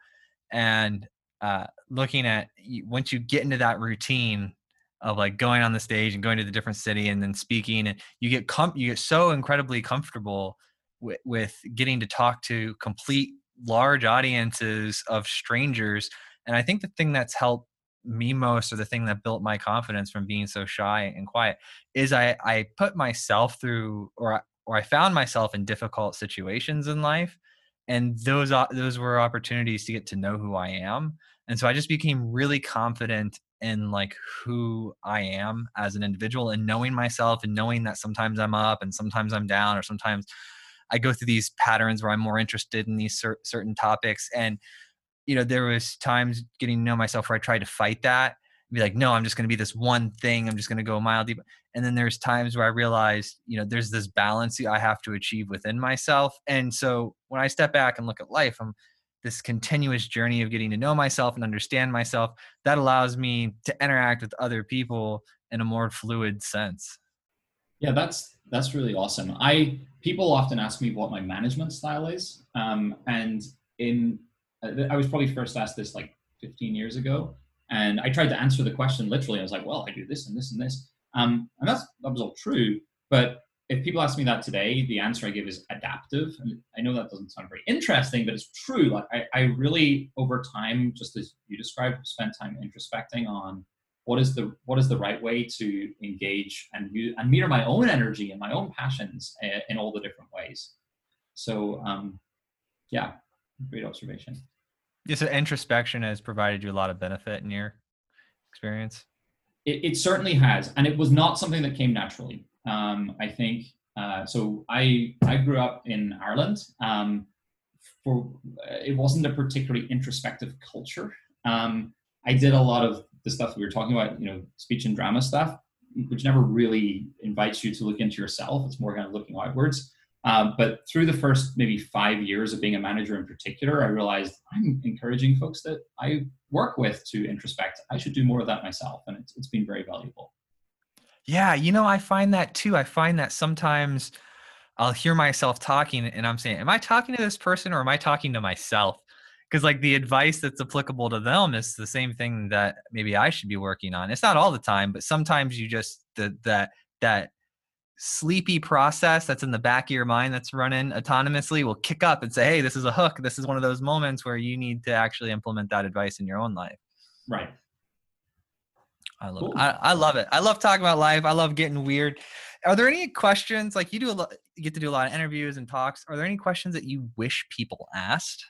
And uh, looking at y- once you get into that routine of like going on the stage and going to the different city and then speaking, and you get com- you get so incredibly comfortable with, with getting to talk to complete large audiences of strangers. And I think the thing that's helped me most, or the thing that built my confidence from being so shy and quiet, is I I put myself through, or I, or I found myself in difficult situations in life, and those o- those were opportunities to get to know who I am. And so I just became really confident in like who I am as an individual, and knowing myself, and knowing that sometimes I'm up and sometimes I'm down, or sometimes I go through these patterns where I'm more interested in these cer- certain topics. And you know, there was times getting to know myself where I tried to fight that and be like, no, I'm just going to be this one thing. I'm just going to go a mile deep. And then there's times where I realized, you know, there's this balance I have to achieve within myself. And so when I step back and look at life, I'm this continuous journey of getting to know myself and understand myself that allows me to interact with other people in a more fluid sense. Yeah, that's that's really awesome. I people often ask me what my management style is, um, and in uh, I was probably first asked this like fifteen years ago, and I tried to answer the question literally. I was like, "Well, I do this and this and this," um, and that's that was all true. But if people ask me that today, the answer I give is adaptive. And I know that doesn't sound very interesting, but it's true. Like I, I really, over time, just as you described, spent time introspecting on what is the what is the right way to engage and use, and meter my own energy and my own passions uh, in all the different ways. So um, yeah, great observation. Yeah, so introspection has provided you a lot of benefit in your experience. It, it certainly has, and it was not something that came naturally. Um, I think uh, so. I I grew up in Ireland. Um, for it wasn't a particularly introspective culture. Um, I did a lot of the stuff we were talking about, you know, speech and drama stuff, which never really invites you to look into yourself. It's more kind of looking outwards. Um, but through the first maybe five years of being a manager in particular, I realized I'm encouraging folks that I work with to introspect. I should do more of that myself, and it's, it's been very valuable. Yeah, you know, I find that too. I find that sometimes I'll hear myself talking and I'm saying, am I talking to this person or am I talking to myself? Because like the advice that's applicable to them is the same thing that maybe I should be working on. It's not all the time, but sometimes you just the that that sleepy process that's in the back of your mind that's running autonomously will kick up and say, hey, this is a hook. This is one of those moments where you need to actually implement that advice in your own life. Right. I love it. Cool. I, I love it. I love talking about life. I love getting weird. Are there any questions, like you do a lot, you get to do a lot of interviews and talks. Are there any questions that you wish people asked?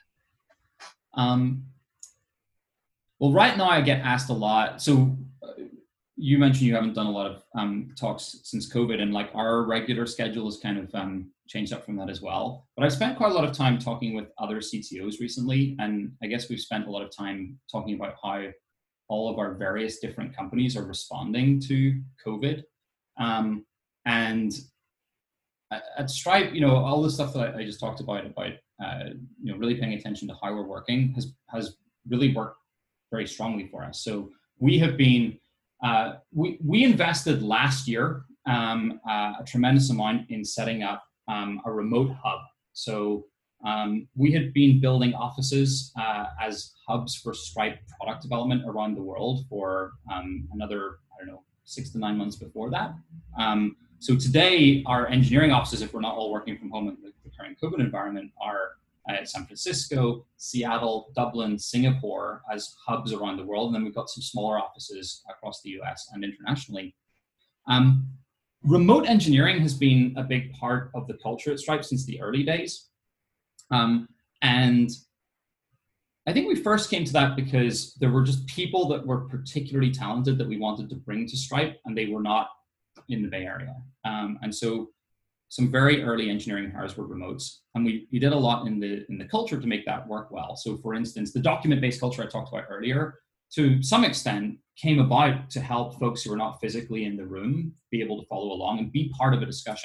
Um, well, right now I get asked a lot. So uh, you mentioned you haven't done a lot of um, talks since COVID, and like our regular schedule is kind of um, changed up from that as well. But I've spent quite a lot of time talking with other C T Os recently, and I guess we've spent a lot of time talking about how all of our various different companies are responding to COVID. Um, and at, at Stripe, you know, all the stuff that I just talked about, about uh, you know, really paying attention to how we're working has, has really worked very strongly for us. So we have been, uh, we, we invested last year um, uh, a tremendous amount in setting up um, a remote hub. So um, we had been building offices uh, as hubs for Stripe product development around the world for um, another, I don't know, six to nine months before that. Um, so today, our engineering offices, if we're not all working from home in the, the current COVID environment, are uh, San Francisco, Seattle, Dublin, Singapore as hubs around the world. And then we've got some smaller offices across the U S and internationally. Um, remote engineering has been a big part of the culture at Stripe since the early days. Um, and I think we first came to that because there were just people that were particularly talented that we wanted to bring to Stripe, and they were not in the Bay Area. Um, and so some very early engineering hires were remotes, and we, we did a lot in the, in the culture to make that work well. So for instance, the document-based culture I talked about earlier, to some extent, came about to help folks who are not physically in the room be able to follow along and be part of a discussion.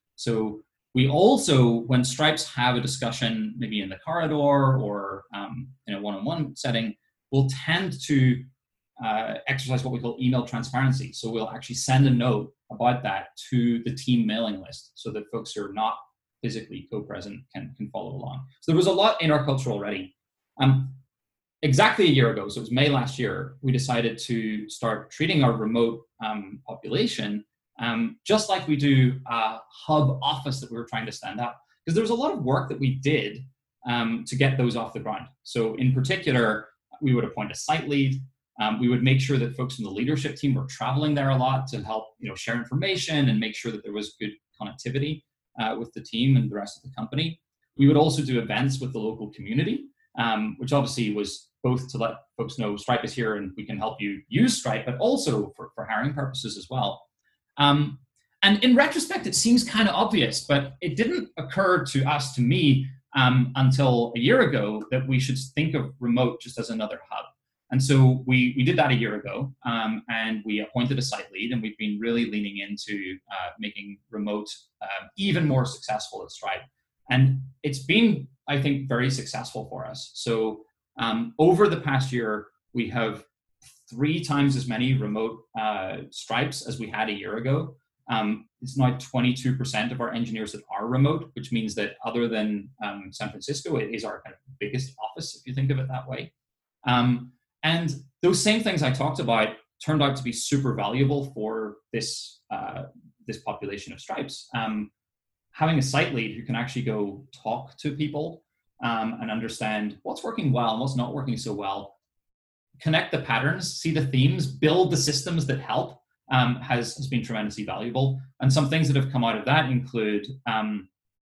So we also, when Stripes have a discussion, maybe in the corridor or um, in a one-on-one setting, we'll tend to uh, exercise what we call email transparency. So we'll actually send a note about that to the team mailing list so that folks who are not physically co-present can, can follow along. So there was a lot in our culture already. Um, exactly a year ago, so it was May last year, we decided to start treating our remote um, population Um, just like we do a hub office that we were trying to stand up. Because there was a lot of work that we did um, to get those off the ground. So in particular, we would appoint a site lead. Um, we would make sure that folks in the leadership team were traveling there a lot to help, you know, share information and make sure that there was good connectivity uh, with the team and the rest of the company. We would also do events with the local community, um, which obviously was both to let folks know Stripe is here and we can help you use Stripe, but also for, for hiring purposes as well. Um, and in retrospect, it seems kind of obvious, but it didn't occur to us, to me, um, until a year ago that we should think of remote just as another hub. And so we, we did that a year ago, um, and we appointed a site lead, and we've been really leaning into uh, making remote uh, even more successful at Stripe. And it's been, I think, very successful for us. So um, over the past year, we have three times as many remote uh, Stripes as we had a year ago. Um, it's now twenty-two percent of our engineers that are remote, which means that other than um, San Francisco, it is our kind of biggest office, if you think of it that way. Um, and those same things I talked about turned out to be super valuable for this, uh, this population of Stripes. Um, having a site lead who can actually go talk to people um, and understand what's working well and what's not working so well, connect the patterns, see the themes, build the systems that help, um, has, has been tremendously valuable. And some things that have come out of that include, um,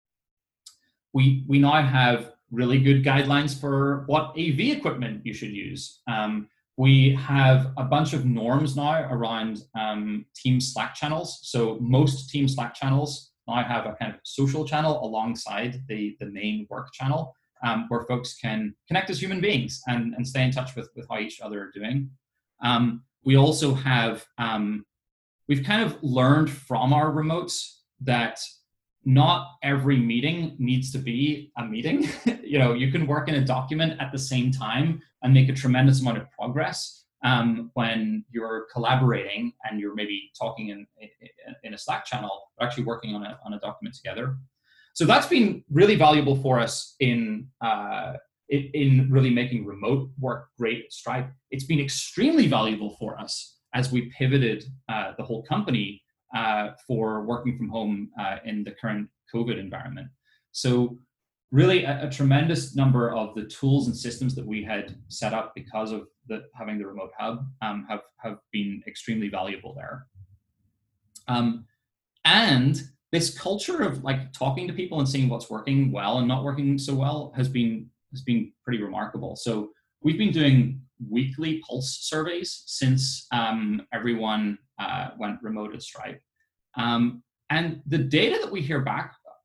we, we now have really good guidelines for what A V equipment you should use. Um, we have a bunch of norms now around um, team Slack channels. So most team Slack channels now have a kind of social channel alongside the, the main work channel. Um, where folks can connect as human beings and, and stay in touch with, with how each other are doing. Um, we also have, um, we've kind of learned from our remotes that not every meeting needs to be a meeting. You know, you can work in a document at the same time and make a tremendous amount of progress um, when you're collaborating and you're maybe talking in, in, in a Slack channel, but actually working on a, on a document together. So that's been really valuable for us in, uh, in, in really making remote work great at Stripe. It's been extremely valuable for us as we pivoted uh, the whole company uh, for working from home uh, in the current COVID environment. So really a, a tremendous number of the tools and systems that we had set up because of the, having the remote hub um, have, have been extremely valuable there. Um, and this culture of like talking to people and seeing what's working well and not working so well has been has been pretty remarkable. So we've been doing weekly pulse surveys since um, everyone uh, went remote at Stripe. Um, and the data that we hear back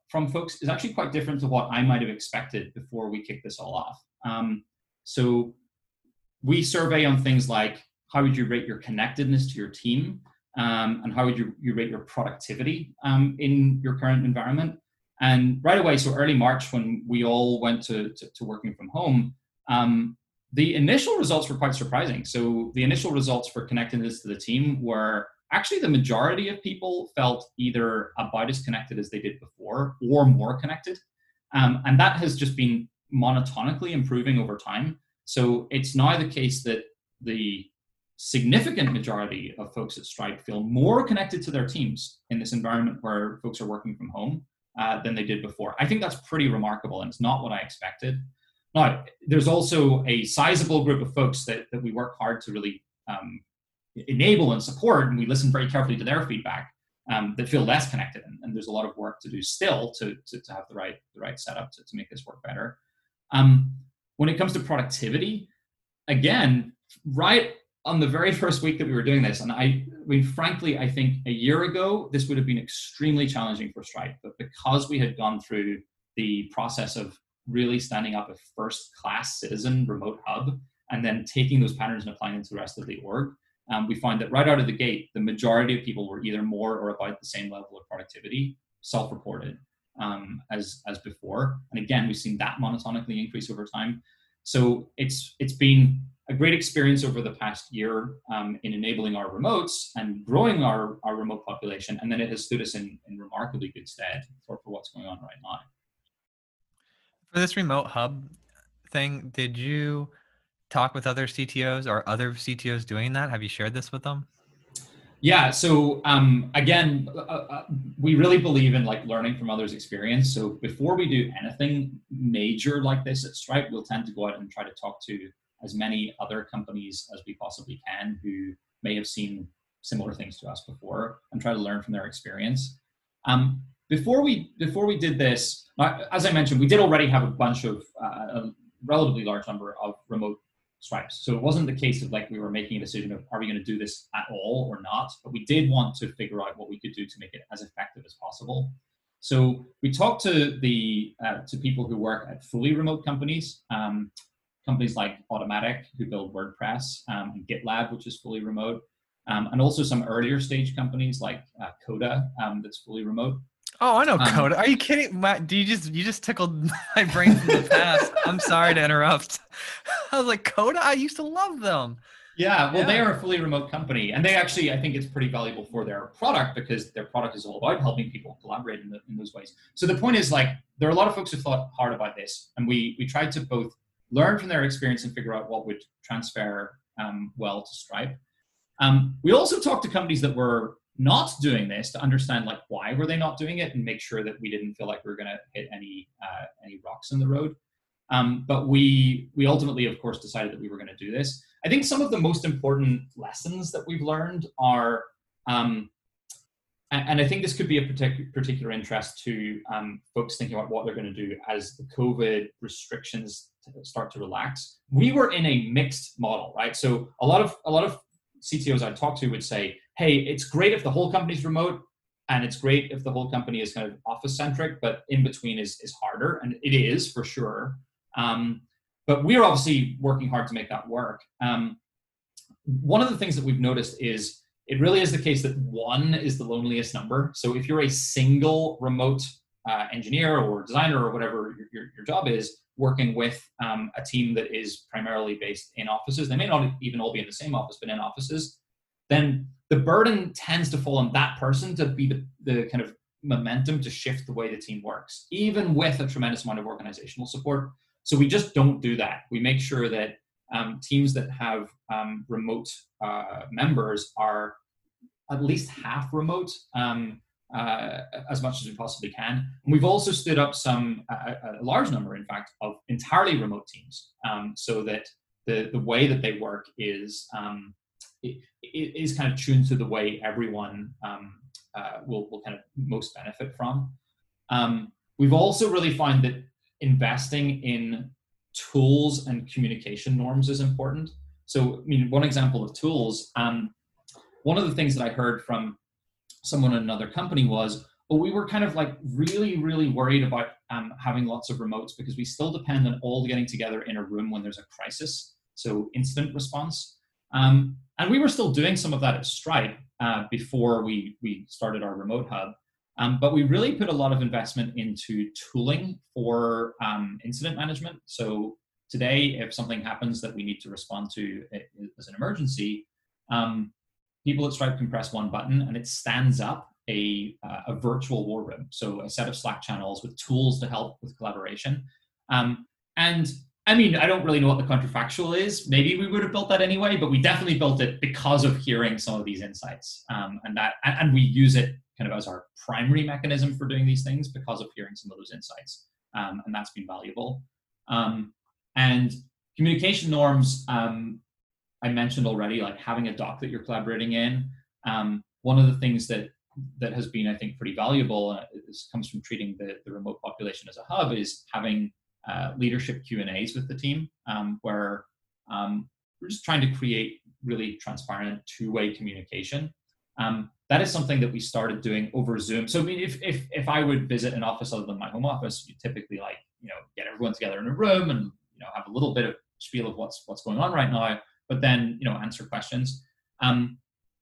from folks is actually quite different to what I might have expected before we kicked this all off. Um, so we survey on things like, how would you rate your connectedness to your team? Um, and how would you, you rate your productivity um, in your current environment? And right away, so early March, when we all went to, to, to working from home, um, the initial results were quite surprising. So the initial results for connectedness to the team were actually the majority of people felt either about as connected as they did before or more connected. Um, and that has just been monotonically improving over time. So it's now the case that the significant majority of folks at Stripe feel more connected to their teams in this environment where folks are working from home uh, than they did before. I think that's pretty remarkable, and it's not what I expected. Now, there's also a sizable group of folks that, that we work hard to really um, enable and support, and we listen very carefully to their feedback, um, that feel less connected. And, and there's a lot of work to do still to, to, to have the right, the right setup to, to make this work better. Um, when it comes to productivity, again, right on the very first week that we were doing this, and I, I mean, frankly, I think a year ago, this would have been extremely challenging for Stripe, but because we had gone through the process of really standing up a first-class citizen remote hub and then taking those patterns and applying them to the rest of the org, um, we find that right out of the gate, the majority of people were either more or about the same level of productivity, self-reported, um, as, as before. And again, we've seen that monotonically increase over time. So it's it's been a great experience over the past year um, in enabling our remotes and growing our, our remote population. And then it has stood us in, in remarkably good stead for, for what's going on right now. For this remote hub thing, did you talk with other C T Os or other C T Os doing that? Have you shared this with them? Yeah, so um, again, uh, uh, we really believe in like learning from others' experience. So before we do anything major like this at Stripe, we'll tend to go out and try to talk to as many other companies as we possibly can who may have seen similar things to us before and try to learn from their experience. Um, before we before we did this, as I mentioned, we did already have a bunch of uh, a relatively large number of remote Stripes. So it wasn't the case of like we were making a decision of are we going to do this at all or not, but we did want to figure out what we could do to make it as effective as possible. So we talked to the uh, to people who work at fully remote companies, um, companies like Automattic who build WordPress, um, and GitLab, which is fully remote, um, and also some earlier stage companies like uh, Coda, um, that's fully remote. Oh, I know Um, Coda. Are you kidding? Matt, do you just you just tickled my brain from the past? I'm sorry to interrupt. I was like, Coda? I used to love them. Yeah, well, Yeah. they are a fully remote company, and they actually, I think it's pretty valuable for their product because their product is all about helping people collaborate in, the, in those ways. So the point is, like, there are a lot of folks who thought hard about this, and we we tried to both learn from their experience and figure out what would transfer um, well to Stripe. Um, we also talked to companies that were not doing this to understand, like, why were they not doing it, and make sure that we didn't feel like we were going to hit any uh, any rocks in the road. Um, but we we ultimately, of course, decided that we were going to do this. I think some of the most important lessons that we've learned are, um, and, and I think this could be a partic- particular interest to um, folks thinking about what they're going to do as the COVID restrictions start to relax. We were in a mixed model, right? So a lot of a lot of C T Os I talked to would say, hey, it's great if the whole company's remote, and it's great if the whole company is kind of office-centric, but in between is, is harder, and it is for sure. Um, but we're obviously working hard to make that work. Um, one of the things that we've noticed is it really is the case that one is the loneliest number. So if you're a single remote uh, engineer or designer or whatever your, your, your job is, working with um, a team that is primarily based in offices, they may not even all be in the same office, but in offices, then the burden tends to fall on that person to be the, the kind of momentum to shift the way the team works, even with a tremendous amount of organizational support. So we just don't do that. We make sure that um, teams that have um, remote uh, members are at least half remote, um, uh, as much as we possibly can. And we've also stood up some, a, a large number, in fact, of entirely remote teams, um, so that the, the way that they work is um, it, it is kind of tuned to the way everyone um, uh, will, will kind of most benefit from. Um, we've also really found that investing in tools and communication norms is important. So, I mean, one example of tools, um, one of the things that I heard from someone in another company was, but we were kind of like really, really worried about um, having lots of remotes because we still depend on all getting together in a room when there's a crisis, so incident response. Um, and we were still doing some of that at Stripe uh, before we, we started our remote hub. Um, but we really put a lot of investment into tooling for um, incident management. So today, if something happens that we need to respond to as an emergency, um, people at Stripe can press one button and it stands up a, uh, a virtual war room. So a set of Slack channels with tools to help with collaboration. Um, and I mean, I don't really know what the counterfactual is. Maybe we would have built that anyway, but we definitely built it because of hearing some of these insights. Um, and that, and, and we use it kind of as our primary mechanism for doing these things because of hearing some of those insights. Um, and that's been valuable. Um, and communication norms, um, I mentioned already, like having a doc that you're collaborating in. Um, one of the things that that has been, I think, pretty valuable, uh, this comes from treating the, the remote population as a hub, is having uh, leadership Q and A's with the team, um, where um, we're just trying to create really transparent two-way communication. Um, that is something that we started doing over Zoom. So I mean, if if if I would visit an office other than my home office, you typically like, you know, get everyone together in a room and, you know, have a little bit of spiel of what's what's going on right now, but then, you know, answer questions. Um,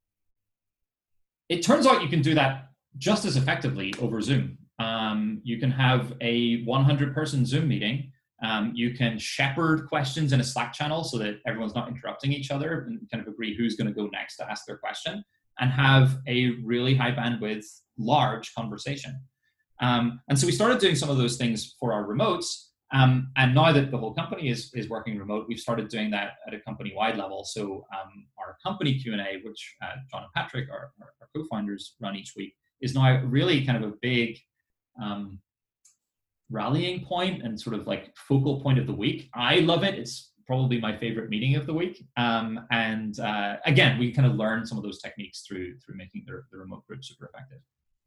it turns out you can do that just as effectively over Zoom. Um, you can have a one hundred person Zoom meeting. Um, you can shepherd questions in a Slack channel so that everyone's not interrupting each other and kind of agree who's going to go next to ask their question, and have a really high bandwidth, large conversation. Um, and so we started doing some of those things for our remotes. Um, and now that the whole company is, is working remote, we've started doing that at a company-wide level. So um, our company Q and A, which uh, John and Patrick, our, our, our co-founders, run each week, is now really kind of a big um, rallying point and sort of like focal point of the week. I love it. It's probably my favorite meeting of the week. Um, and uh, again, we kind of learned some of those techniques through through making the, the remote group super effective.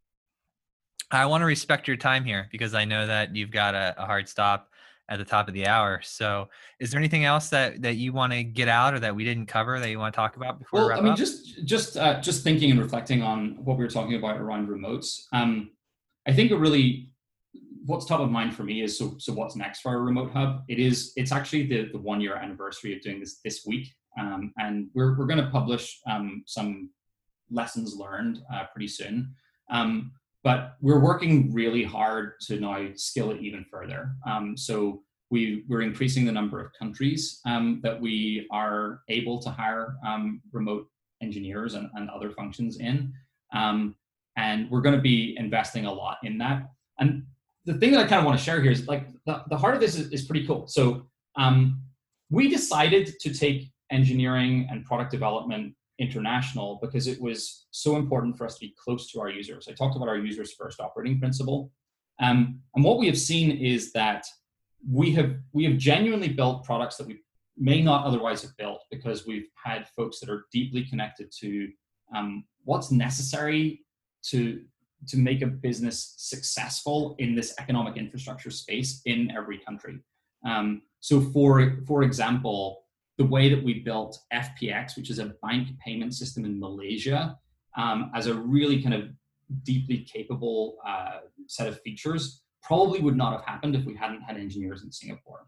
I want to respect your time here because I know that you've got a, a hard stop at the top of the hour. So is there anything else that, that you want to get out or that we didn't cover that you want to talk about before well, we wrap I mean, up? just just uh, just thinking and reflecting on what we were talking about around remotes. Um, I think a really what's top of mind for me is so so what's next for our remote hub. It is it's actually the the one year anniversary of doing this this week, um, and we're we're going to publish um, some lessons learned uh, pretty soon. Um, but we're working really hard to now scale it even further. Um, so we we're increasing the number of countries um, that we are able to hire um, remote engineers and, and other functions in, um, and we're going to be investing a lot in that. And the thing that I kind of want to share here is like the, the heart of this is, is pretty cool. So um, we decided to take engineering and product development international because it was so important for us to be close to our users. I talked about our users first operating principle. Um, and what we have seen is that we have we have genuinely built products that we may not otherwise have built because we've had folks that are deeply connected to um, what's necessary to to make a business successful in this economic infrastructure space in every country. Um, so for, for example, the way that we built F P X, which is a bank payment system in Malaysia, um, as a really kind of deeply capable uh, set of features, probably would not have happened if we hadn't had engineers in Singapore.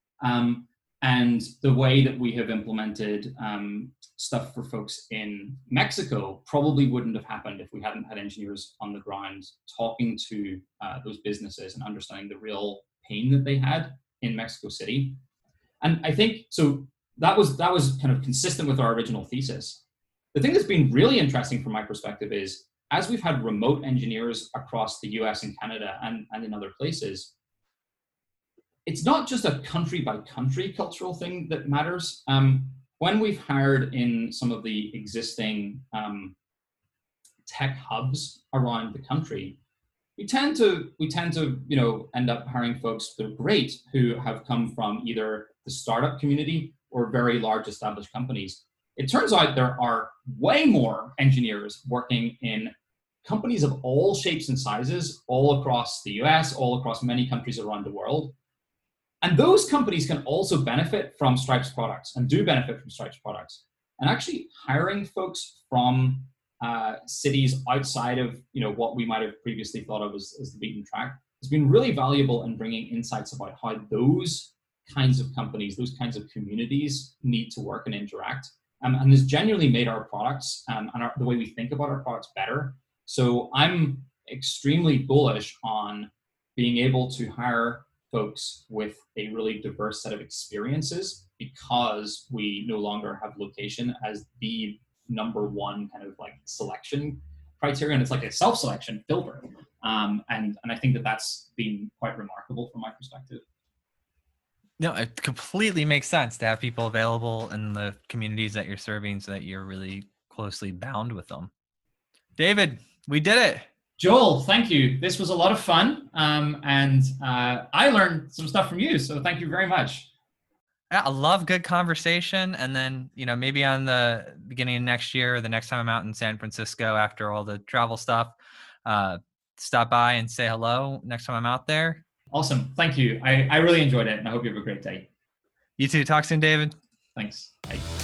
Um, and the way that we have implemented um, stuff for folks in Mexico probably wouldn't have happened if we hadn't had engineers on the ground talking to uh, those businesses and understanding the real pain that they had in Mexico City. And I think, so that was, that was kind of consistent with our original thesis. The thing that's been really interesting from my perspective is, as we've had remote engineers across the U S and Canada and, and in other places, it's not just a country by country cultural thing that matters. Um, when we've hired in some of the existing um, tech hubs around the country, we tend to we tend to you know end up hiring folks that are great who have come from either the startup community or very large established companies. It turns out there are way more engineers working in companies of all shapes and sizes, all across the U S, all across many countries around the world. And those companies can also benefit from Stripe's products and do benefit from Stripe's products. And actually hiring folks from uh, cities outside of you know what we might have previously thought of as, as the beaten track has been really valuable in bringing insights about how those kinds of companies, those kinds of communities need to work and interact, um, and has genuinely made our products um, and our, the way we think about our products better. So I'm extremely bullish on being able to hire folks with a really diverse set of experiences because we no longer have location as the number one kind of like selection criterion. It's like a self-selection filter. Um, and, and I think that that's been quite remarkable from my perspective. No, it completely makes sense to have people available in the communities that you're serving so that you're really closely bound with them. David, we did it. Joel, thank you. This was a lot of fun. Um, and uh, I learned some stuff from you. So thank you very much. Yeah, I love good conversation. And then, you know, maybe on the beginning of next year, or the next time I'm out in San Francisco after all the travel stuff, uh, stop by and say hello next time I'm out there. Awesome. Thank you. I, I really enjoyed it. And I hope you have a great day. You too. Talk soon, David. Thanks. Bye.